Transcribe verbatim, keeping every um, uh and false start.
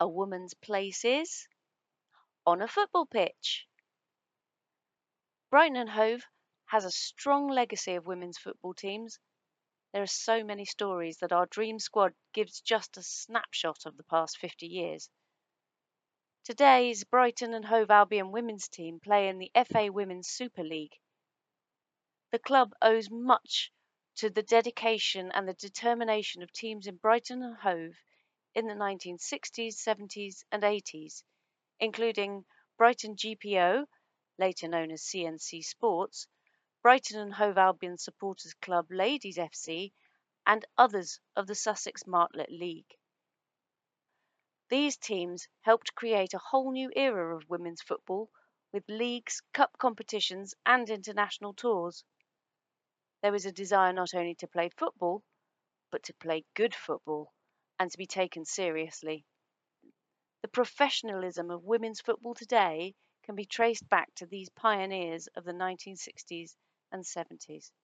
A woman's place is on a football pitch. Brighton and Hove has a strong legacy of women's football teams. There are so many stories that our dream squad gives just a snapshot of the past fifty years. Today's Brighton and Hove Albion women's team play in the F A Women's Super League. The club owes much to the dedication and the determination of teams in Brighton and Hove in the nineteen sixties, seventies, and eighties, including Brighton G P O, later known as C N C Sports, Brighton and Hove Albion Supporters Club Ladies F C, and others of the Sussex Martlet League. These teams helped create a whole new era of women's football with leagues, cup competitions, and international tours. There was a desire not only to play football, but to play good football and to be taken seriously. The professionalism of women's football today can be traced back to these pioneers of the nineteen sixties and seventies.